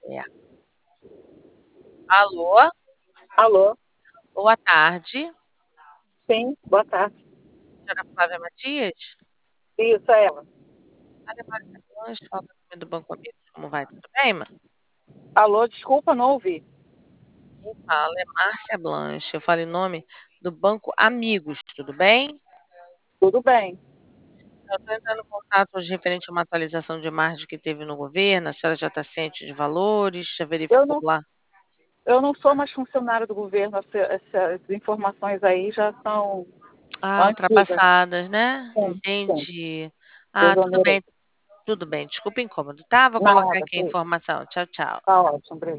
É. Alô, Alô? boa tarde, Sim, boa tarde. senhora Flávia Matias? Isso, é ela. Olha, Márcia Blanche, fala do Banco Amigos, como vai? Tudo bem, Alô, desculpa, não ouvi. Quem fala é Márcia Blanche, eu falo em nome do Banco Amigos, tudo bem? Tudo bem. Eu estou entrando em contato hoje referente a uma atualização de margem que teve no governo, a senhora já está ciente de valores, já Eu verificou não, lá? eu não sou mais funcionária do governo. Essas informações aí já são Ah, antigas. ultrapassadas, né? Sim, sim. Entendi. Ah, tudo Exonerei. bem, tudo bem, desculpa o incômodo, tá? Vou colocar Nada, aqui a informação. Tchau, tchau. tá ótimo. Obrigada.